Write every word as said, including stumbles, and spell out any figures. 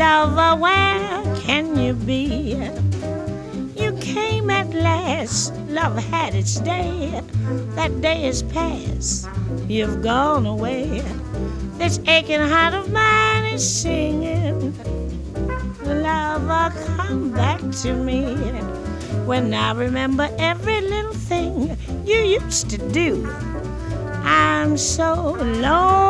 Lover, where can you be? You came at last, love had its day. That day is past, you've gone away. This aching heart of mine is singing, lover, come back to me. When I remember every little thing you used to do, I'm so lonely.